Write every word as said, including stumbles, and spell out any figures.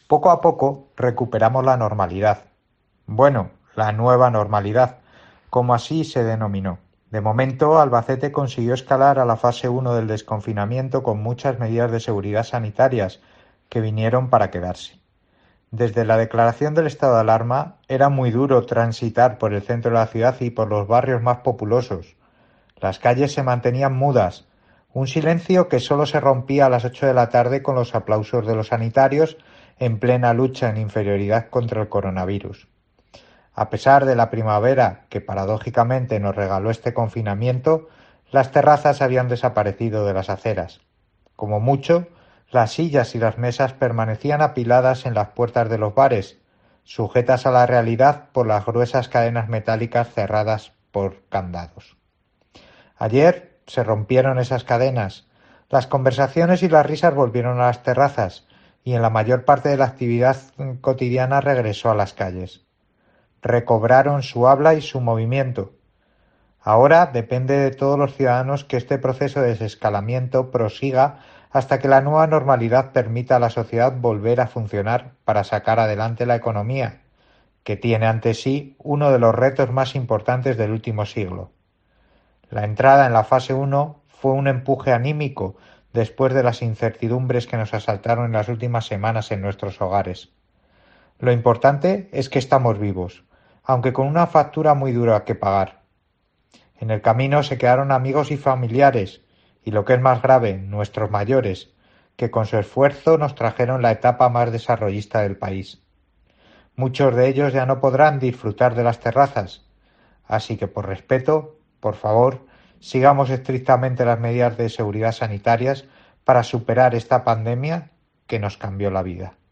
Poco a poco recuperamos la normalidad. Bueno, la nueva normalidad, como así se denominó. De momento, Albacete consiguió escalar a la fase uno del desconfinamiento con muchas medidas de seguridad sanitarias que vinieron para quedarse. Desde la declaración del estado de alarma era muy duro transitar por el centro de la ciudad y por los barrios más populosos. Las calles se mantenían mudas, un silencio que solo se rompía a las ocho de la tarde con los aplausos de los sanitarios en plena lucha en inferioridad contra el coronavirus. A pesar de la primavera que paradójicamente nos regaló este confinamiento, las terrazas habían desaparecido de las aceras. Como mucho, las sillas y las mesas permanecían apiladas en las puertas de los bares, sujetas a la realidad por las gruesas cadenas metálicas cerradas por candados. Ayer se rompieron esas cadenas, las conversaciones y las risas volvieron a las terrazas y en la mayor parte de la actividad cotidiana regresó a las calles. Recobraron su habla y su movimiento. Ahora depende de todos los ciudadanos que este proceso de desescalamiento prosiga hasta que la nueva normalidad permita a la sociedad volver a funcionar para sacar adelante la economía, que tiene ante sí uno de los retos más importantes del último siglo. La entrada en la fase uno fue un empuje anímico después de las incertidumbres que nos asaltaron en las últimas semanas en nuestros hogares. Lo importante es que estamos vivos, aunque con una factura muy dura que pagar. En el camino se quedaron amigos y familiares, y lo que es más grave, nuestros mayores, que con su esfuerzo nos trajeron la etapa más desarrollista del país. Muchos de ellos ya no podrán disfrutar de las terrazas, así que por respeto, por favor, sigamos estrictamente las medidas de seguridad sanitarias para superar esta pandemia que nos cambió la vida.